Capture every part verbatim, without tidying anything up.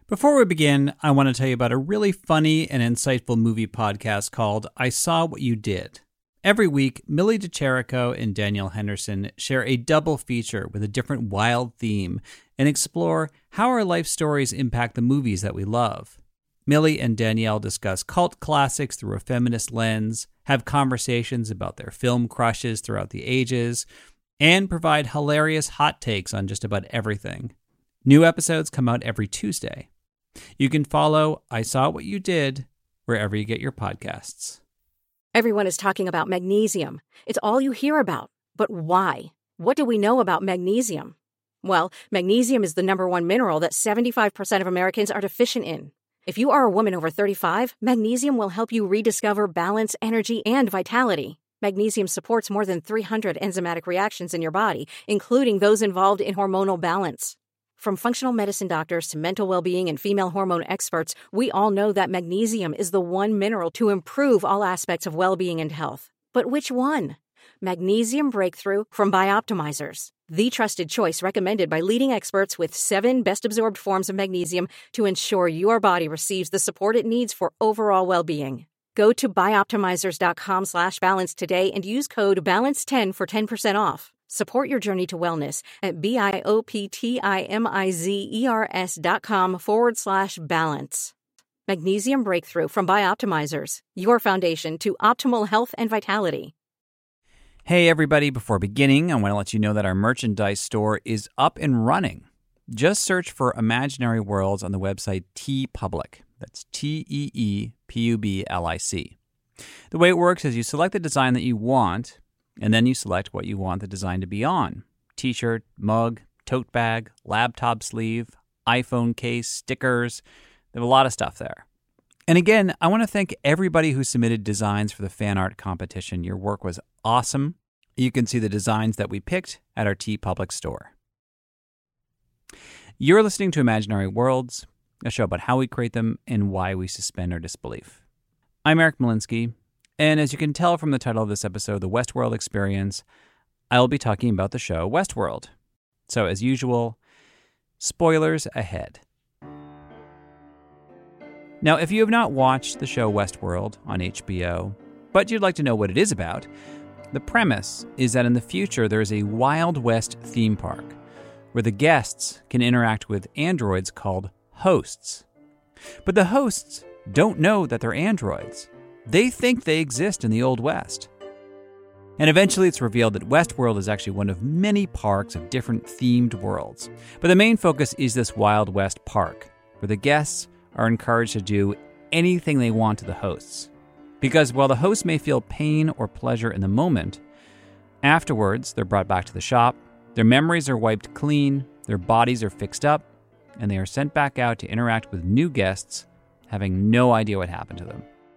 Before we begin, I want to tell you about a really funny and insightful movie podcast called I Saw What You Did. Every week, Millie DeCherico and Danielle Henderson share a double feature with a different wild theme and explore how our life stories impact the movies that we love. Millie and Danielle discuss cult classics through a feminist lens, have conversations about their film crushes throughout the ages, and provide hilarious hot takes on just about everything. New episodes come out every Tuesday. You can follow I Saw What You Did wherever you get your podcasts. Everyone is talking about magnesium. It's all you hear about. But why? What do we know about magnesium? Well, magnesium is the number one mineral that seventy-five percent of Americans are deficient in. If you are a woman over thirty-five, magnesium will help you rediscover balance, energy, and vitality. Magnesium supports more than three hundred enzymatic reactions in your body, including those involved in hormonal balance. From functional medicine doctors to mental well-being and female hormone experts, we all know that magnesium is the one mineral to improve all aspects of well-being and health. But which one? Magnesium Breakthrough from Bioptimizers, the trusted choice recommended by leading experts with seven best-absorbed forms of magnesium to ensure your body receives the support it needs for overall well-being. Go to bioptimizers.com slash balance today and use code balance ten for ten percent off. Support your journey to wellness at B-I-O-P-T-I-M-I-Z-E-R-S dot com forward slash balance. Magnesium Breakthrough from Bioptimizers, your foundation to optimal health and vitality. Hey everybody, before beginning, I want to let you know that our merchandise store is up and running. Just search for Imaginary Worlds on the website TeePublic. That's T E E P U B L I C. The way it works is you select the design that you want, and then you select what you want the design to be on. T-shirt, mug, tote bag, laptop sleeve, iPhone case, stickers. They have a lot of stuff there. And again, I want to thank everybody who submitted designs for the fan art competition. Your work was awesome. You can see the designs that we picked at our TeePublic store. You're listening to Imaginary Worlds, a show about how we create them and why we suspend our disbelief. I'm Eric Malinsky. And as you can tell from the title of this episode, The Westworld Experience, I'll be talking about the show Westworld. So as usual, spoilers ahead. Now, if you have not watched the show Westworld on H B O, but you'd like to know what it is about, the premise is that in the future there is a Wild West theme park where the guests can interact with androids called hosts. But the hosts don't know that they're androids. They think they exist in the Old West. And eventually it's revealed that Westworld is actually one of many parks of different themed worlds. But the main focus is this Wild West park, where the guests are encouraged to do anything they want to the hosts. Because while the hosts may feel pain or pleasure in the moment, afterwards they're brought back to the shop, their memories are wiped clean, their bodies are fixed up, and they are sent back out to interact with new guests, having no idea what happened to them.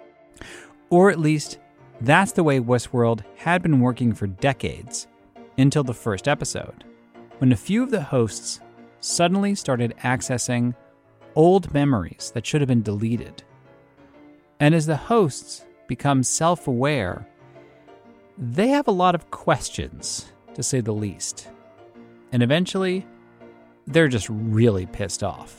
Or at least, that's the way Westworld had been working for decades, until the first episode, when a few of the hosts suddenly started accessing old memories that should have been deleted. And as the hosts become self-aware, they have a lot of questions, to say the least. And eventually, they're just really pissed off.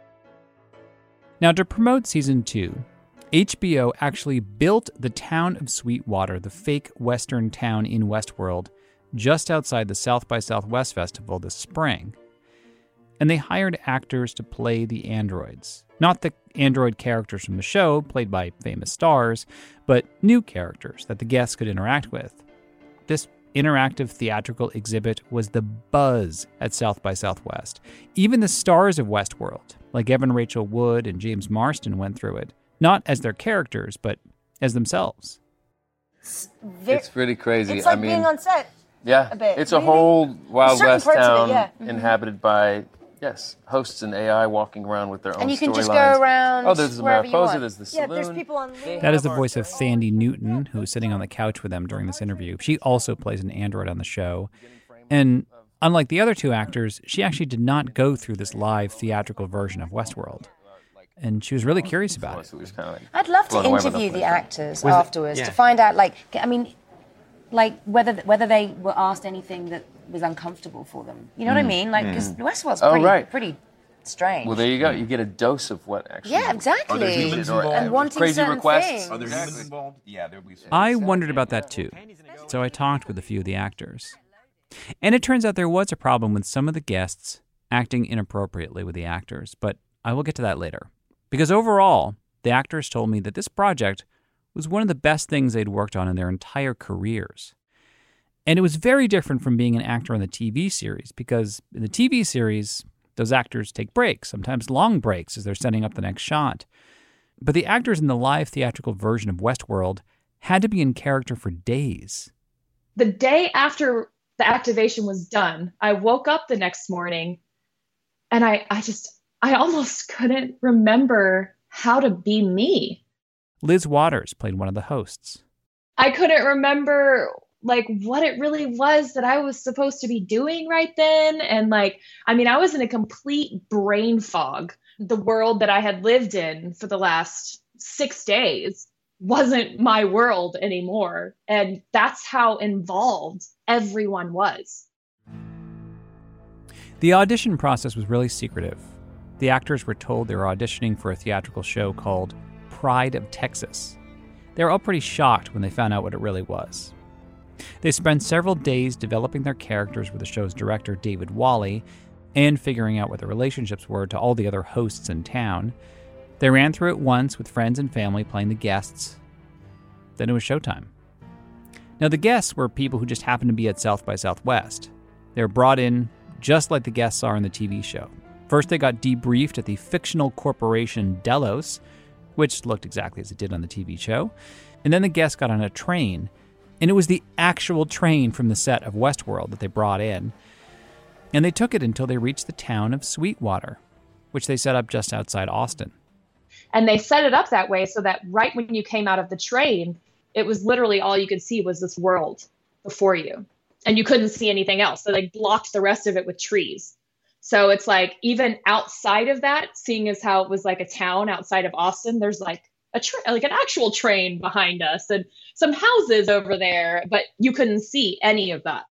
Now, to promote season two, H B O actually built the town of Sweetwater, the fake western town in Westworld, just outside the South by Southwest Festival this spring. And they hired actors to play the androids. Not the android characters from the show, played by famous stars, but new characters that the guests could interact with. This interactive theatrical exhibit was the buzz at South by Southwest. Even the stars of Westworld, like Evan Rachel Wood and James Marsden, went through it. Not as their characters, but as themselves. It's, very, it's pretty crazy. It's like I mean, being on set. Yeah, a bit. It's really? a whole Wild West town it, yeah. inhabited by, yes, hosts and A I walking around with their own storylines. And you can just go around. Oh, there's the Mariposa, there's the yeah, saloon. there's people on leave. That is the voice of Thandie Newton, who is sitting on the couch with them during this interview. She also plays an android on the show. And unlike the other two actors, she actually did not go through this live theatrical version of Westworld. And she was really curious about it. I'd love to interview the actors Was afterwards it, yeah. to find out, like, I mean, like whether whether they were asked anything that was uncomfortable for them. You know mm. what I mean? Like, because mm. Westworld's oh, pretty, right. pretty strange. Well, there you go. You get a dose of what actually. Yeah, exactly. Are there humans or involved? And wanting crazy certain requests. things. Are there humans involved? Yeah, there'll be some. I wondered about that too, so I talked with a few of the actors. And it turns out there was a problem with some of the guests acting inappropriately with the actors, but I will get to that later. Because overall, the actors told me that this project was one of the best things they'd worked on in their entire careers. And it was very different from being an actor on the T V series, because in the T V series, those actors take breaks, sometimes long breaks as they're setting up the next shot. But the actors in the live theatrical version of Westworld had to be in character for days. The day after the activation was done, I woke up the next morning and I, I just, I almost couldn't remember how to be me. Liz Waters played one of the hosts. I couldn't remember like what it really was that I was supposed to be doing right then. And like, I mean, I was in a complete brain fog. The world that I had lived in for the last six days wasn't my world anymore. And that's how involved everyone was. The audition process was really secretive. The actors were told they were auditioning for a theatrical show called Pride of Texas. They were all pretty shocked when they found out what it really was. They spent several days developing their characters with the show's director, David Wally, and figuring out what the relationships were to all the other hosts in town. They ran through it once with friends and family playing the guests. Then it was showtime. Now, the guests were people who just happened to be at South by Southwest. They were brought in just like the guests are in the T V show. First, they got debriefed at the fictional corporation Delos, which looked exactly as it did on the T V show. And then the guests got on a train, and it was the actual train from the set of Westworld that they brought in. And they took it until they reached the town of Sweetwater, which they set up just outside Austin. And they set it up that way so that right when you came out of the train, it was literally all you could see was this world before you. And you couldn't see anything else. So they blocked the rest of it with trees. So it's like, even outside of that, seeing as how it was like a town outside of Austin, there's like a tra- like an actual train behind us and some houses over there, but you couldn't see any of that.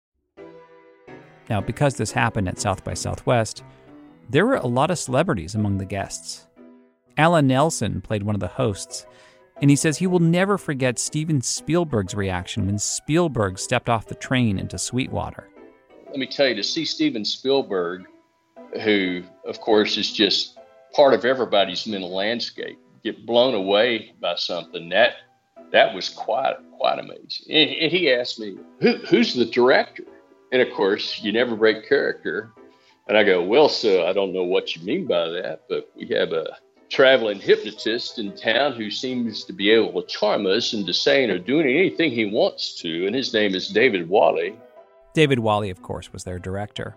Now, because this happened at South by Southwest, there were a lot of celebrities among the guests. Alan Nelson played one of the hosts, and he says he will never forget Steven Spielberg's reaction when Spielberg stepped off the train into Sweetwater. Let me tell you, to see Steven Spielberg, who, of course, is just part of everybody's mental landscape, get blown away by something, that that was quite quite amazing. And, and he asked me, Who, who's the director? And, of course, you never break character. And I go, well, sir, I don't know what you mean by that, but we have a traveling hypnotist in town who seems to be able to charm us into saying or doing anything he wants to, and his name is David Wally. David Wally, of course, was their director.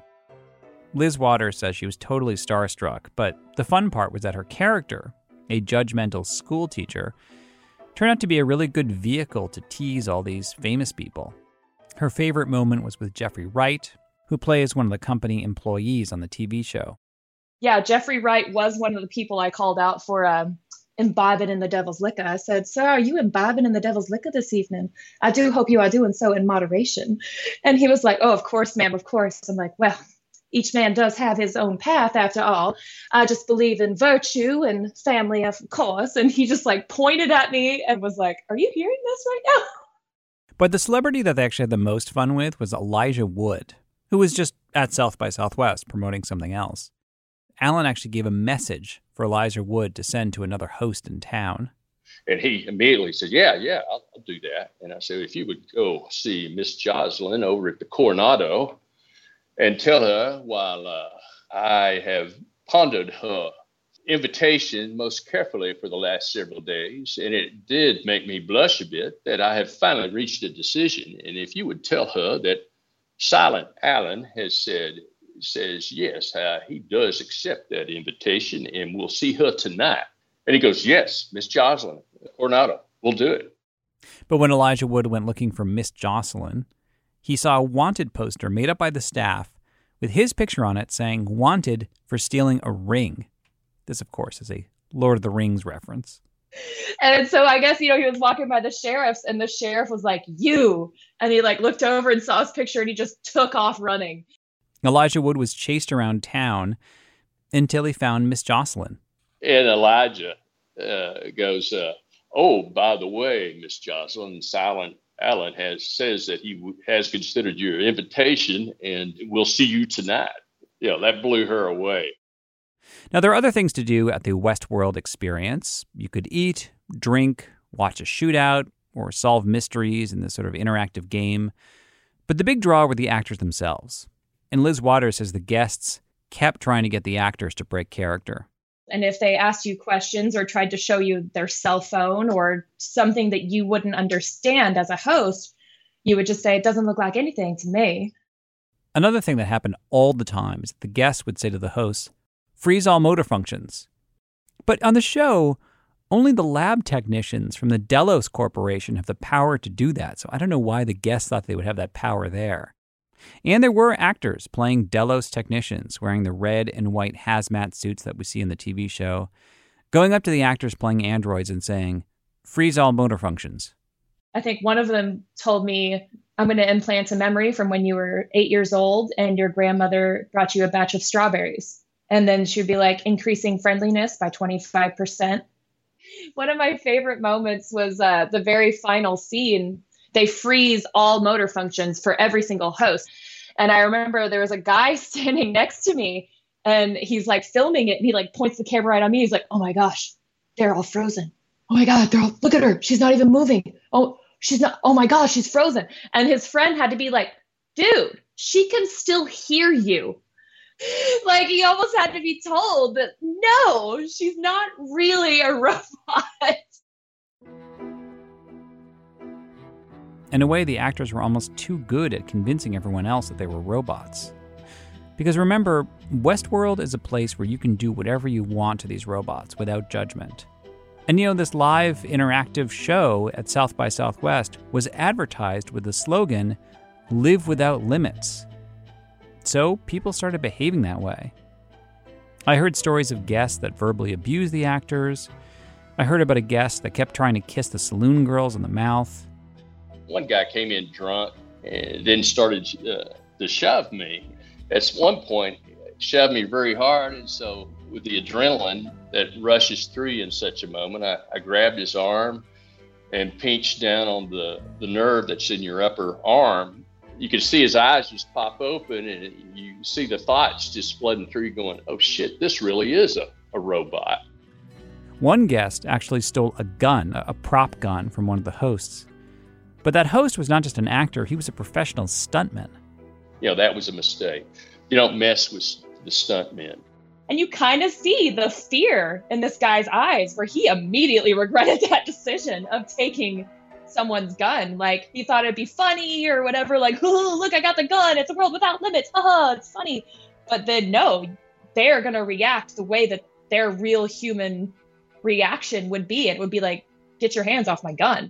Liz Waters says she was totally starstruck, but the fun part was that her character, a judgmental school teacher, turned out to be a really good vehicle to tease all these famous people. Her favorite moment was with Jeffrey Wright, who plays one of the company employees on the T V show. Yeah, Jeffrey Wright was one of the people I called out for um, imbibing in the devil's liquor. I said, sir, are you imbibing in the devil's liquor this evening? I do hope you are doing so in moderation. And he was like, oh, of course, ma'am, of course. I'm like, well, each man does have his own path after all. I just believe in virtue and family, of course. And he just like pointed at me and was like, are you hearing this right now? But the celebrity that they actually had the most fun with was Elijah Wood, who was just at South by Southwest promoting something else. Alan actually gave a message for Elijah Wood to send to another host in town. And he immediately said, yeah, yeah, I'll, I'll do that. And I said, if you would go see Miss Jocelyn over at the Coronado and tell her while uh, I have pondered her invitation most carefully for the last several days, and it did make me blush a bit, that I have finally reached a decision. And if you would tell her that Silent Alan has said, says, yes, uh, he does accept that invitation, and we'll see her tonight. And he goes, yes, Miss Jocelyn, Coronado, we'll do it. But when Elijah Wood went looking for Miss Jocelyn, he saw a wanted poster made up by the staff with his picture on it saying, wanted for stealing a ring. This, of course, is a Lord of the Rings reference. And so I guess, you know, he was walking by the sheriff's, and the sheriff was like, you. And he like looked over and saw his picture, and he just took off running. Elijah Wood was chased around town, until he found Miss Jocelyn. And Elijah uh, goes, uh, oh, by the way, Miss Jocelyn, Silent Allen has says that he w- has considered your invitation and will see you tonight. You know, that blew her away. Now, there are other things to do at the Westworld experience. You could eat, drink, watch a shootout, or solve mysteries in this sort of interactive game. But the big draw were the actors themselves. And Liz Waters says the guests kept trying to get the actors to break character. And if they asked you questions or tried to show you their cell phone or something that you wouldn't understand as a host, you would just say, it doesn't look like anything to me. Another thing that happened all the time is that the guests would say to the hosts, freeze all motor functions. But on the show, only the lab technicians from the Delos Corporation have the power to do that. So I don't know why the guests thought they would have that power there. And there were actors playing Delos technicians wearing the red and white hazmat suits that we see in the T V show, going up to the actors playing androids and saying, freeze all motor functions. I think one of them told me, I'm going to implant a memory from when you were eight years old and your grandmother brought you a batch of strawberries. And then she'd be like, increasing friendliness by twenty-five percent. One of my favorite moments was uh, the very final scene. They freeze all motor functions for every single host. And I remember there was a guy standing next to me and he's like filming it and he like points the camera right on me. He's like, oh my gosh, they're all frozen. Oh my God, they're all, look at her. She's not even moving. Oh, she's not, oh my gosh, she's frozen. And his friend had to be like, dude, she can still hear you. Like he almost had to be told that no, she's not really a robot. In a way, the actors were almost too good at convincing everyone else that they were robots. Because remember, Westworld is a place where you can do whatever you want to these robots without judgment. And you know, this live interactive show at South by Southwest was advertised with the slogan, live without limits. So people started behaving that way. I heard stories of guests that verbally abused the actors. I heard about a guest that kept trying to kiss the saloon girls in the mouth. One guy came in drunk and then started uh, to shove me. At one point, shoved me very hard, and so with the adrenaline that rushes through you in such a moment, I, I grabbed his arm and pinched down on the, the nerve that's in your upper arm. You could see his eyes just pop open, and you see the thoughts just flooding through you going, oh shit, this really is a, a robot. One guest actually stole a gun, a prop gun, from one of the hosts. But that host was not just an actor, he was a professional stuntman. You know, that was a mistake. You don't mess with the stuntmen. And you kind of see the fear in this guy's eyes where he immediately regretted that decision of taking someone's gun. Like, he thought it'd be funny or whatever, like, oh, look, I got the gun. It's a world without limits. Haha, it's funny. But then, no, they're going to react the way that their real human reaction would be. It would be like, get your hands off my gun.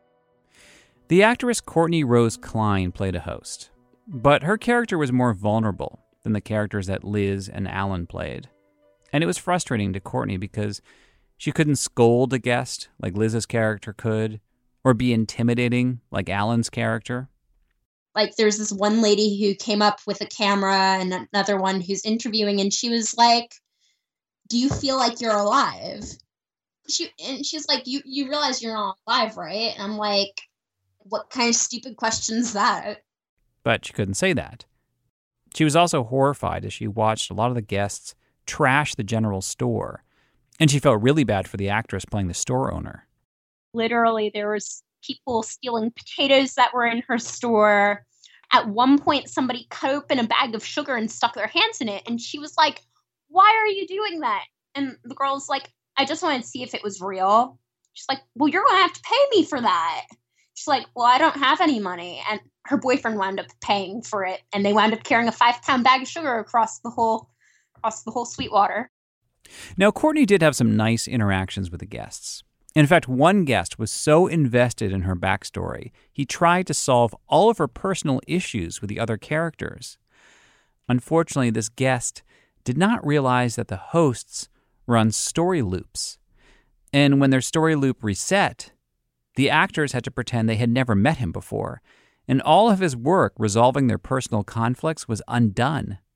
The actress Courtney Rose Klein played a host, but her character was more vulnerable than the characters that Liz and Alan played. And it was frustrating to Courtney because she couldn't scold a guest like Liz's character could, or be intimidating like Alan's character. Like, there's this one lady who came up with a camera and another one who's interviewing, and she was like, do you feel like you're alive? She and she's like, you, you realize you're not alive, right? And I'm like, what kind of stupid question is that? But she couldn't say that. She was also horrified as she watched a lot of the guests trash the general store. And she felt really bad for the actress playing the store owner. Literally, there was people stealing potatoes that were in her store. At one point, somebody cut open a bag of sugar and stuck their hands in it. And she was like, why are you doing that? And the girl's like, I just wanted to see if it was real. She's like, well, you're going to have to pay me for that. She's like, well, I don't have any money. And her boyfriend wound up paying for it. And they wound up carrying a five-pound bag of sugar across the whole across the whole Sweetwater. Now, Courtney did have some nice interactions with the guests. In fact, one guest was so invested in her backstory, he tried to solve all of her personal issues with the other characters. Unfortunately, this guest did not realize that the hosts run story loops. And when their story loop reset, the actors had to pretend they had never met him before, and all of his work resolving their personal conflicts was undone.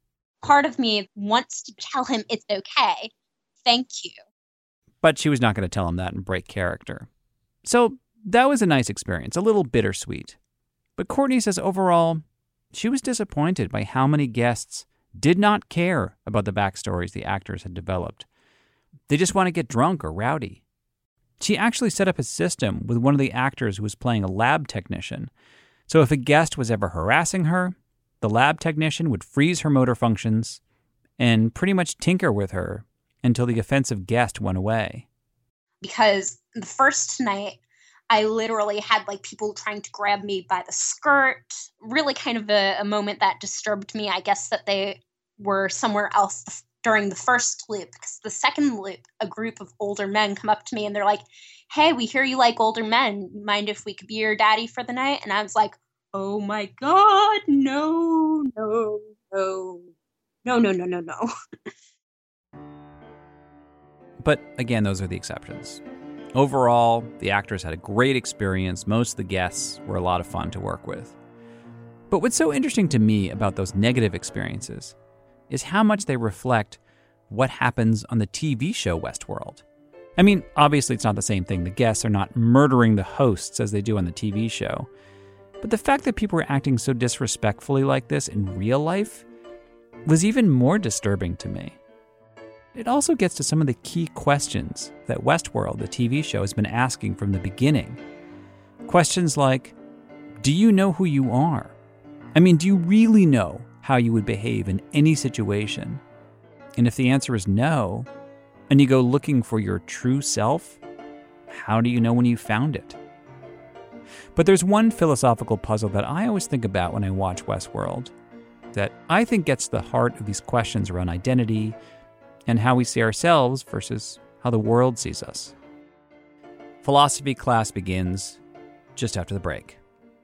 part of me wants to tell him it's okay. Thank you. But she was not going to tell him that and break character. So that was a nice experience, a little bittersweet. But Courtney says overall, she was disappointed by how many guests did not care about the backstories the actors had developed. They just want to get drunk or rowdy. She actually set up a system with one of the actors who was playing a lab technician. So if a guest was ever harassing her, the lab technician would freeze her motor functions and pretty much tinker with her until the offensive guest went away. Because the first night, I literally had like people trying to grab me by the skirt. Really kind of a, a moment that disturbed me. I guess that they were somewhere else during the first loop. Because the second loop, a group of older men come up to me and they're like, hey, we hear you like older men. Mind if we could be your daddy for the night? And I was like, oh my God, no, no, no, no, no, no, no, no. But again, those are the exceptions. Overall, the actors had a great experience. Most of the guests were a lot of fun to work with. But what's so interesting to me about those negative experiences is how much they reflect what happens on the T V show Westworld. I mean, obviously it's not the same thing. The guests are not murdering the hosts as they do on the T V show. But the fact that people were acting so disrespectfully like this in real life was even more disturbing to me. It also gets to some of the key questions that Westworld, the T V show, has been asking from the beginning. Questions like, do you know who you are? I mean, do you really know how you would behave in any situation? And if the answer is no, and you go looking for your true self, how do you know when you found it? But there's one philosophical puzzle that I always think about when I watch Westworld that I think gets to the heart of these questions around identity and how we see ourselves versus how the world sees us. Philosophy class begins just after the break.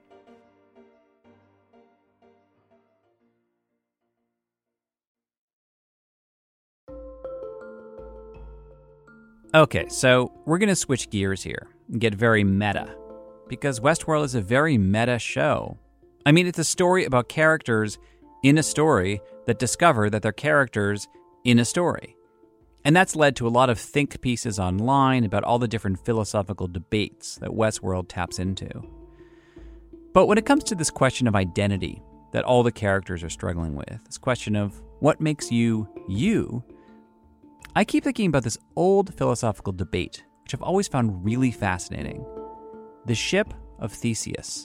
Okay, so we're going to switch gears here and get very meta, because Westworld is a very meta show. I mean, it's a story about characters in a story that discover that they're characters in a story. And that's led to a lot of think pieces online about all the different philosophical debates that Westworld taps into. But when it comes to this question of identity that all the characters are struggling with, this question of what makes you, you, I keep thinking about this old philosophical debate, which I've always found really fascinating. The ship of Theseus.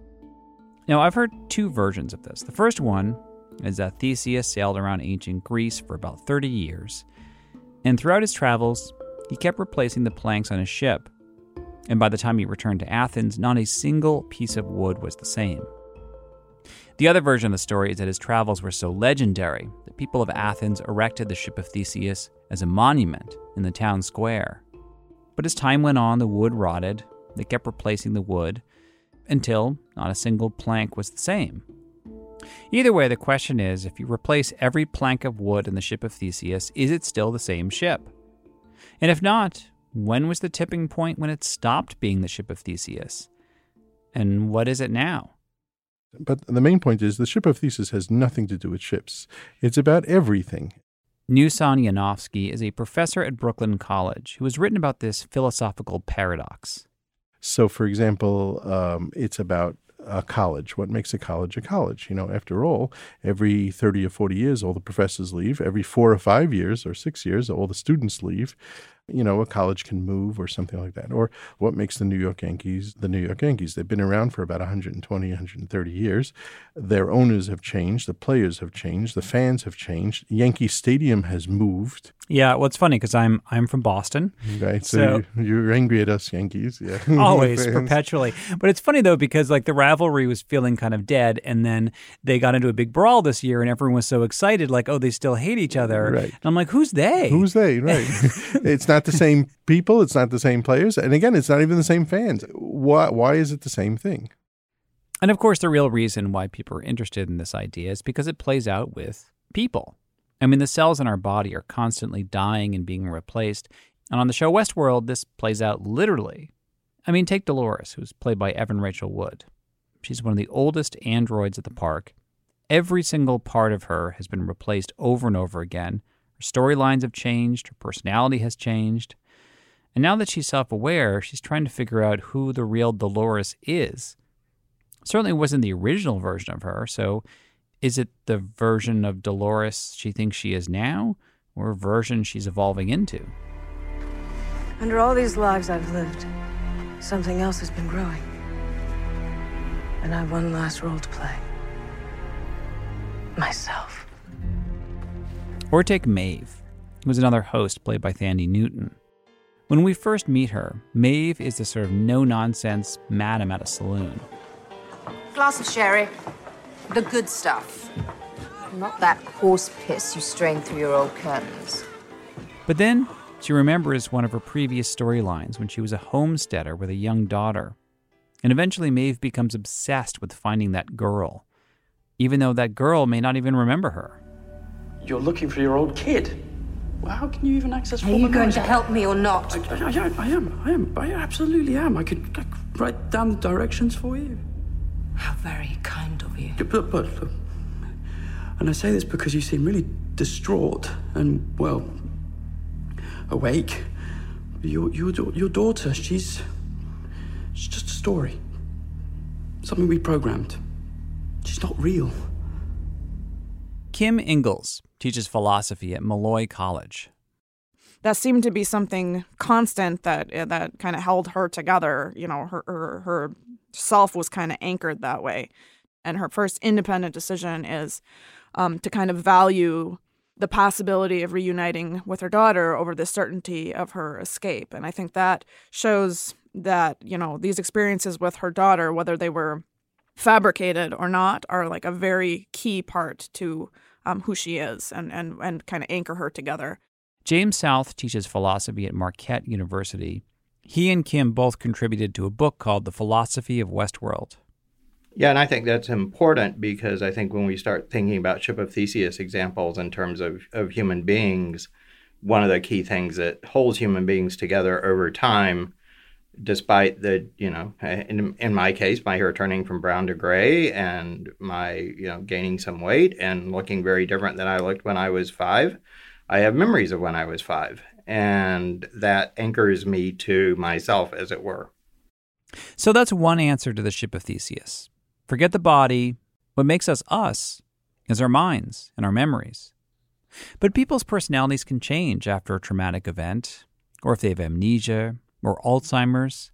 Now, I've heard two versions of this. The first one is that Theseus sailed around ancient Greece for about thirty years, and throughout his travels, he kept replacing the planks on his ship. And by the time he returned to Athens, not a single piece of wood was the same. The other version of the story is that his travels were so legendary that people of Athens erected the ship of Theseus as a monument in the town square. But as time went on, the wood rotted. They kept replacing the wood until not a single plank was the same. Either way, the question is, if you replace every plank of wood in the ship of Theseus, is it still the same ship? And if not, when was the tipping point when it stopped being the ship of Theseus? And what is it now? But the main point is the ship of Theseus has nothing to do with ships. It's about everything. Newson Yanofsky is a professor at Brooklyn College who has written about this philosophical paradox. So, for example, um, it's about a college. What makes a college a college? You know, after all, every thirty or forty years, all the professors leave. Every four or five years or six years, all the students leave. You know, a college can move or something like that. Or what makes the New York Yankees the New York Yankees? They've been around for about one hundred twenty, one hundred thirty years. Their owners have changed. The players have changed. The fans have changed. Yankee Stadium has moved. Yeah, well, it's funny because I'm I'm from Boston. Right, so, so you're, you're angry at us Yankees. Yeah, always, perpetually. But it's funny, though, because like the rivalry was feeling kind of dead, and then they got into a big brawl this year, and everyone was so excited, like, oh, they still hate each other. Right. And I'm like, who's they? Who's they? Right. It's not the same people. It's not the same players. And again, it's not even the same fans. Why, why is it the same thing? And of course, the real reason why people are interested in this idea is because it plays out with people. I mean, the cells in our body are constantly dying and being replaced. And on the show Westworld, this plays out literally. I mean, take Dolores, who's played by Evan Rachel Wood. She's one of the oldest androids at the park. Every single part of her has been replaced over and over again. Her storylines have changed. Her personality has changed. And now that she's self-aware, she's trying to figure out who the real Dolores is. Certainly wasn't the original version of her, so is it the version of Dolores she thinks she is now, or a version she's evolving into? Under all these lives I've lived, something else has been growing. And I have one last role to play. Myself. Or take Maeve, who was another host played by Thandie Newton. When we first meet her, Maeve is the sort of no-nonsense madam at a saloon. Glass of sherry. The good stuff. Not that horse piss you strain through your old curtains. But then she remembers one of her previous storylines when she was a homesteader with a young daughter. And eventually Maeve becomes obsessed with finding that girl, even though that girl may not even remember her. You're looking for your old kid. Well, how can you even access Are you going to help me or not? I, I, I, I am, I am, I absolutely am. I could, I could write down the directions for you. How very kind of you. But, but, look, and I say this because you seem really distraught and, well, awake. Your, your, your daughter, she's, she's just a story. Something we programmed. She's not real. Kim Ingalls teaches philosophy at Molloy College. That seemed to be something constant that that kind of held her together. You know, her her, her self was kind of anchored that way. And her first independent decision is um, to kind of value the possibility of reuniting with her daughter over the certainty of her escape. And I think that shows that, you know, these experiences with her daughter, whether they were fabricated or not, are like a very key part to um, who she is and, and, and kind of anchor her together. James South teaches philosophy at Marquette University. He and Kim both contributed to a book called The Philosophy of Westworld. Yeah, and I think that's important because I think when we start thinking about Ship of Theseus examples in terms of, of human beings, one of the key things that holds human beings together over time, despite the, you know, in, in my case, my hair turning from brown to gray and my, you know, gaining some weight and looking very different than I looked when I was five, I have memories of when I was five. And that anchors me to myself, as it were. So that's one answer to the Ship of Theseus. Forget the body. What makes us us is our minds and our memories. But people's personalities can change after a traumatic event, or if they have amnesia or Alzheimer's.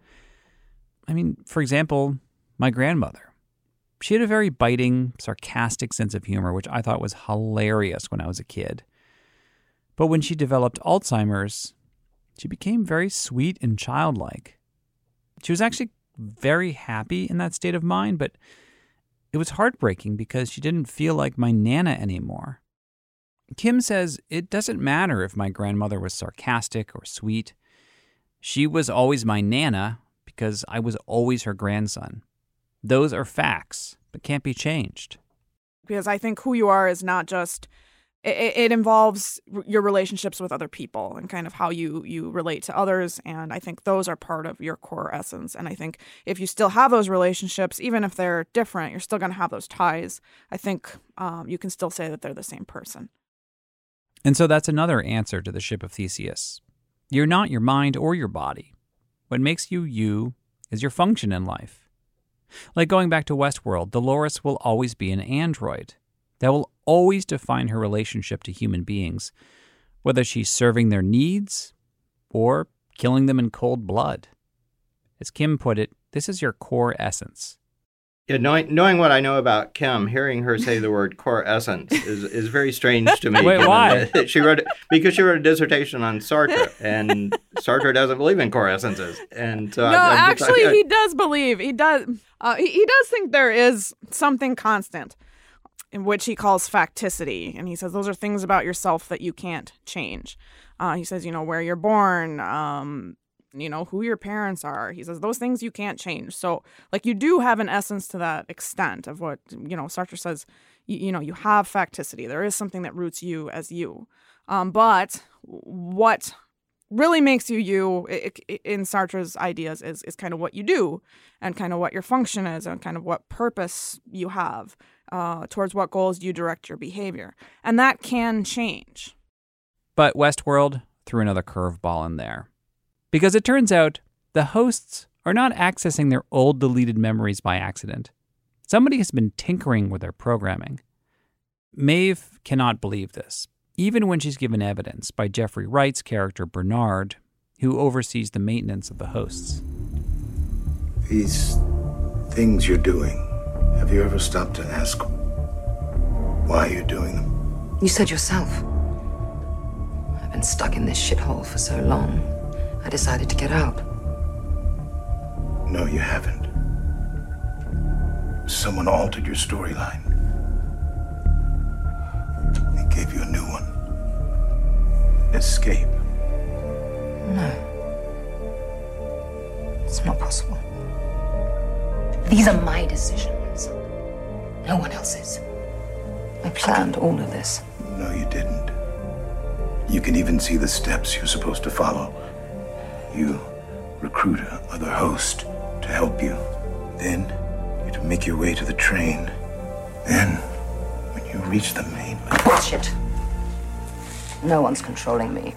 I mean, for example, my grandmother. She had a very biting, sarcastic sense of humor, which I thought was hilarious when I was a kid. But when she developed Alzheimer's, she became very sweet and childlike. She was actually very happy in that state of mind, but it was heartbreaking because she didn't feel like my Nana anymore. Kim says it doesn't matter if my grandmother was sarcastic or sweet. She was always my Nana because I was always her grandson. Those are facts that can't be changed. Because I think who you are is not just... It, it involves your relationships with other people and kind of how you, you relate to others. And I think those are part of your core essence. And I think if you still have those relationships, even if they're different, you're still going to have those ties. I think um, you can still say that they're the same person. And so that's another answer to the Ship of Theseus. You're not your mind or your body. What makes you you is your function in life. Like going back to Westworld, Dolores will always be an android. That will always define her relationship to human beings, whether she's serving their needs or killing them in cold blood. As Kim put it, this is your core essence. Yeah, knowing knowing what I know about Kim, hearing her say the word core essence is, is very strange to me. Wait, why? She wrote because she wrote a dissertation on Sartre, and Sartre doesn't believe in core essences. And so no, I, actually, I, I, he does believe he does. Uh, he, he does think there is something constant, in which he calls facticity. And he says those are things about yourself that you can't change. Uh, he says, you know, where you're born, um, you know, who your parents are. He says those things you can't change. So, like, you do have an essence to that extent of what, you know, Sartre says, you, you know, you have facticity. There is something that roots you as you. Um, but what really makes you you it, it, in Sartre's ideas is, is kind of what you do and kind of what your function is and kind of what purpose you have uh, towards what goals you direct your behavior. And that can change. But Westworld threw another curveball in there. Because it turns out the hosts are not accessing their old deleted memories by accident. Somebody has been tinkering with their programming. Maeve cannot believe this, even when she's given evidence by Jeffrey Wright's character Bernard, who oversees the maintenance of the hosts. These things you're doing, have you ever stopped to ask why you're doing them? You said yourself. I've been stuck in this shithole for so long, I decided to get out. No, you haven't. Someone altered your storyline. They gave you a new one. Escape. No. It's not possible. These are my decisions. No one else's. I planned all of this. No, you didn't. You can even see the steps you're supposed to follow. You recruit another host to help you. Then you to make your way to the train. Then, when you reach the main... Bullshit. No one's controlling me.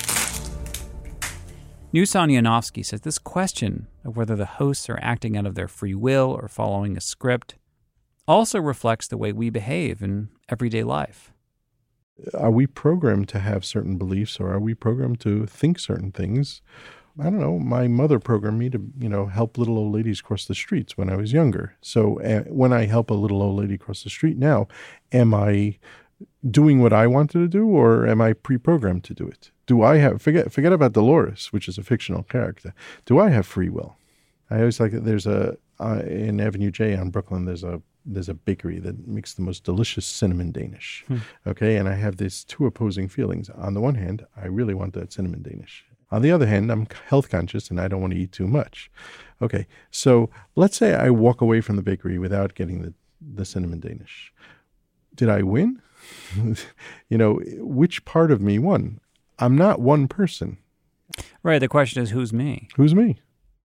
Nusan Yanovsky says this question of whether the hosts are acting out of their free will or following a script also reflects the way we behave in everyday life. Are we programmed to have certain beliefs, or are we programmed to think certain things? I don't know. My mother programmed me to, you know, help little old ladies cross the streets when I was younger. So uh, when I help a little old lady cross the street now, am I doing what I wanted to do, or am I pre-programmed to do it? Do I have, forget forget about Dolores, which is a fictional character. Do I have free will? I always like that there's a, uh, in Avenue J on Brooklyn, there's a there's a bakery that makes the most delicious cinnamon Danish. Hmm. Okay, and I have these two opposing feelings. On the one hand, I really want that cinnamon Danish. On the other hand, I'm health conscious and I don't want to eat too much. Okay, so let's say I walk away from the bakery without getting the, the cinnamon Danish. Did I win? You know, which part of me won? I'm not one person. Right, the question is, who's me? Who's me?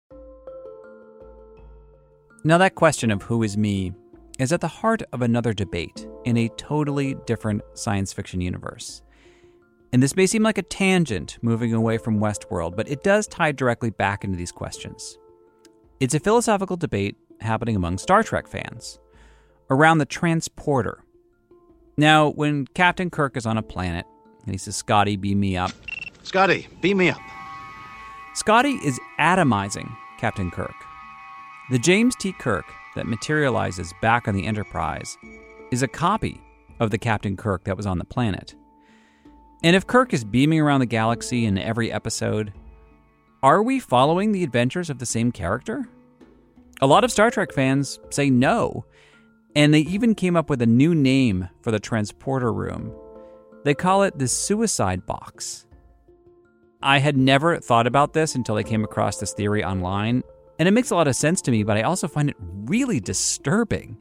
Now that question of who is me is at the heart of another debate in a totally different science fiction universe. And this may seem like a tangent moving away from Westworld, but it does tie directly back into these questions. It's a philosophical debate happening among Star Trek fans around the transporter. Now, when Captain Kirk is on a planet and he says, Scotty, beam me up. Scotty, beam me up. Scotty is atomizing Captain Kirk. The James T. Kirk that materializes back on the Enterprise is a copy of the Captain Kirk that was on the planet. And if Kirk is beaming around the galaxy in every episode, are we following the adventures of the same character? A lot of Star Trek fans say no, and they even came up with a new name for the transporter room. They call it the suicide box. I had never thought about this until I came across this theory online, and it makes a lot of sense to me, but I also find it really disturbing.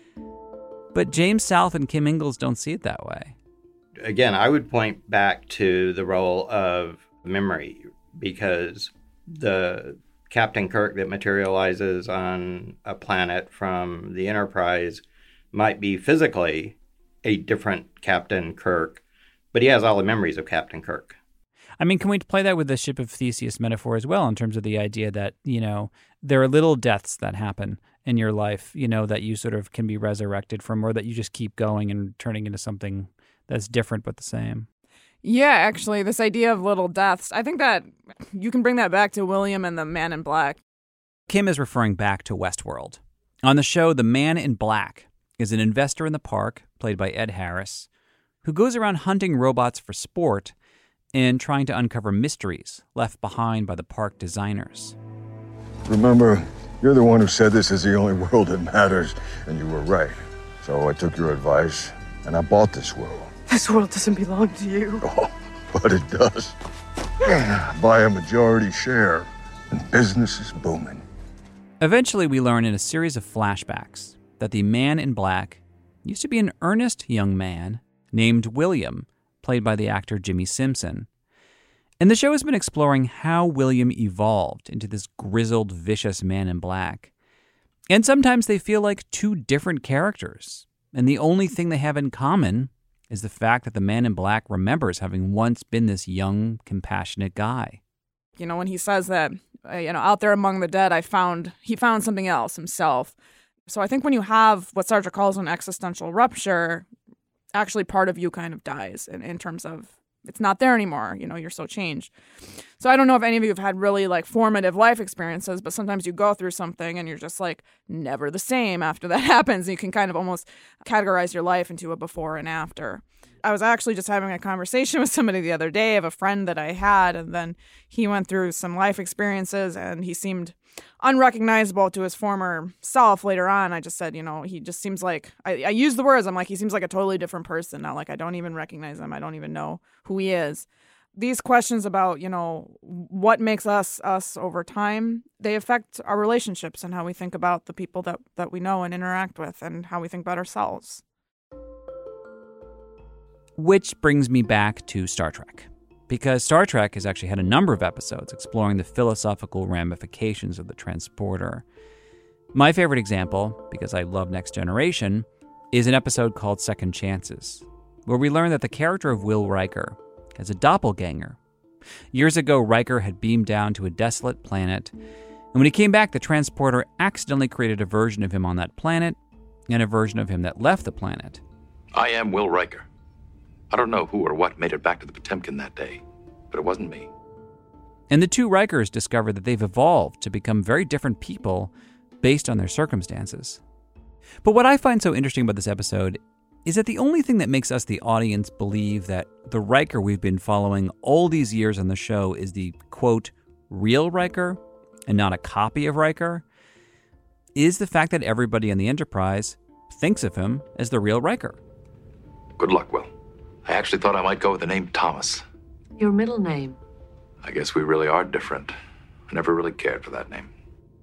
But James South and Kim Ingalls don't see it that way. Again, I would point back to the role of memory, because the Captain Kirk that materializes on a planet from the Enterprise might be physically a different Captain Kirk, but he has all the memories of Captain Kirk. I mean, can we play that with the Ship of Theseus metaphor as well, in terms of the idea that, you know, there are little deaths that happen in your life, you know, that you sort of can be resurrected from, or that you just keep going and turning into something that's different but the same? Yeah, actually, this idea of little deaths, I think that you can bring that back to William and the Man in Black. Kim is referring back to Westworld. On the show, the Man in Black is an investor in the park, played by Ed Harris, who goes around hunting robots for sport and trying to uncover mysteries left behind by the park designers. Remember, you're the one who said this is the only world that matters, and you were right. So I took your advice, and I bought this world. This world doesn't belong to you. Oh, but it does. Buy a majority share, and business is booming. Eventually, we learn in a series of flashbacks that the Man in Black used to be an earnest young man named William, played by the actor Jimmy Simpson. And the show has been exploring how William evolved into this grizzled, vicious man in black. And sometimes they feel like two different characters, and the only thing they have in common is the fact that the man in black remembers having once been this young, compassionate guy. You know, when he says that, uh, you know, out there among the dead, I found, he found something else himself. So I think when you have what Sartre calls an existential rupture, actually part of you kind of dies in, in terms of it's not there anymore. You know, you're so changed. So I don't know if any of you have had really like formative life experiences, but sometimes you go through something and you're just like never the same after that happens. You can kind of almost categorize your life into a before and after. I was actually just having a conversation with somebody the other day of a friend that I had, and then he went through some life experiences and he seemed unrecognizable to his former self later on. I just said, you know, he just seems like, I, I use the words, I'm like, he seems like a totally different person now. Like, I don't even recognize him. I don't even know who he is. These questions about, you know, what makes us us over time, they affect our relationships and how we think about the people that, that we know and interact with and how we think about ourselves. Which brings me back to Star Trek. Because Star Trek has actually had a number of episodes exploring the philosophical ramifications of the transporter. My favorite example, because I love Next Generation, is an episode called Second Chances, where we learn that the character of Will Riker has a doppelganger. Years ago, Riker had beamed down to a desolate planet, and when he came back, the transporter accidentally created a version of him on that planet and a version of him that left the planet. I am Will Riker. I don't know who or what made it back to the Potemkin that day, but it wasn't me. And the two Rikers discover that they've evolved to become very different people based on their circumstances. But what I find so interesting about this episode is that the only thing that makes us, the audience, believe that the Riker we've been following all these years on the show is the, quote, real Riker and not a copy of Riker is the fact that everybody on the Enterprise thinks of him as the real Riker. Good luck, Will. I actually thought I might go with the name Thomas. Your middle name? I guess we really are different. I never really cared for that name.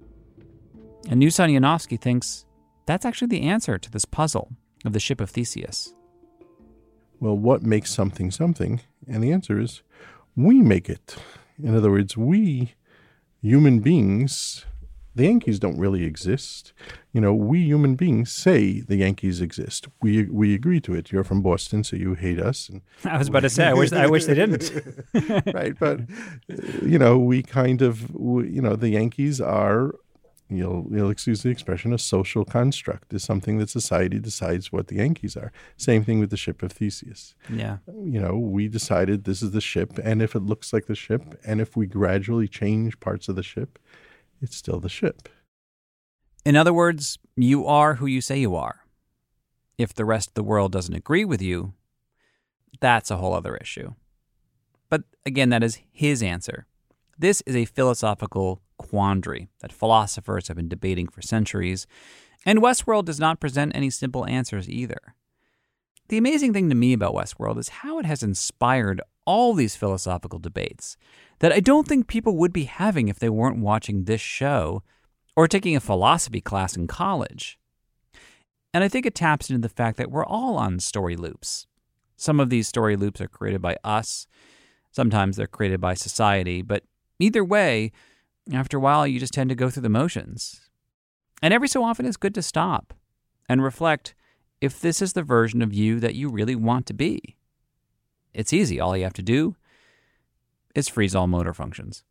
And Nusan Yanovsky thinks that's actually the answer to this puzzle of the ship of Theseus. Well, what makes something something? And the answer is, we make it. In other words, we, human beings, the Yankees don't really exist. You know, we human beings say the Yankees exist. We we agree to it. You're from Boston, so you hate us. And I was about to say, I wish I wish they didn't. Right, but you know, we kind of, we, you know, the Yankees are, you'll you'll excuse the expression, a social construct. Is something that society decides what the Yankees are. Same thing with the ship of Theseus. Yeah. You know, we decided this is the ship, and if it looks like the ship, and if we gradually change parts of the ship, it's still the ship. In other words, you are who you say you are. If the rest of the world doesn't agree with you, that's a whole other issue. But again, that is his answer. This is a philosophical quandary that philosophers have been debating for centuries, and Westworld does not present any simple answers either. The amazing thing to me about Westworld is how it has inspired all these philosophical debates that I don't think people would be having if they weren't watching this show or taking a philosophy class in college. And I think it taps into the fact that we're all on story loops. Some of these story loops are created by us. Sometimes they're created by society. But either way, after a while, you just tend to go through the motions. And every so often, it's good to stop and reflect if this is the version of you that you really want to be. It's easy. All you have to do is freeze all motor functions.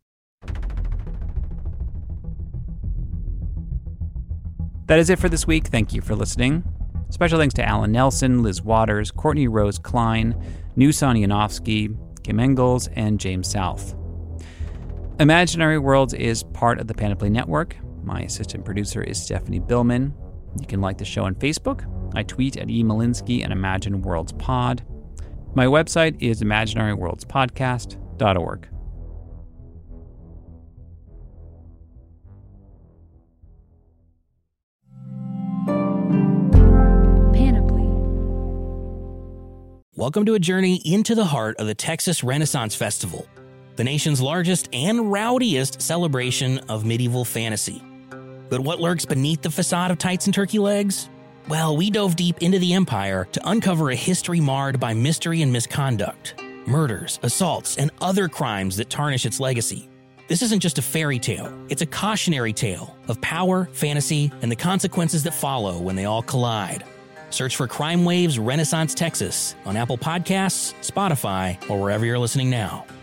That is it for this week. Thank you for listening. Special thanks to Alan Nelson, Liz Waters, Courtney Rose Klein, Nusan Yanovsky, Kim Engels, and James South. Imaginary Worlds is part of the Panoply Network. My assistant producer is Stephanie Billman. You can like the show on Facebook. I tweet at E. Malinsky and Imagine Worlds Pod. My website is imaginary worlds podcast dot org. Welcome to a journey into the heart of the Texas Renaissance Festival, the nation's largest and rowdiest celebration of medieval fantasy. But what lurks beneath the facade of tights and turkey legs? Well, we dove deep into the empire to uncover a history marred by mystery and misconduct. murders, assaults, and other crimes that tarnish its legacy. This isn't just a fairy tale, it's a cautionary tale of power, fantasy, and the consequences that follow when they all collide. Search for Crime Waves Renaissance Texas on Apple Podcasts, Spotify, or wherever you're listening now.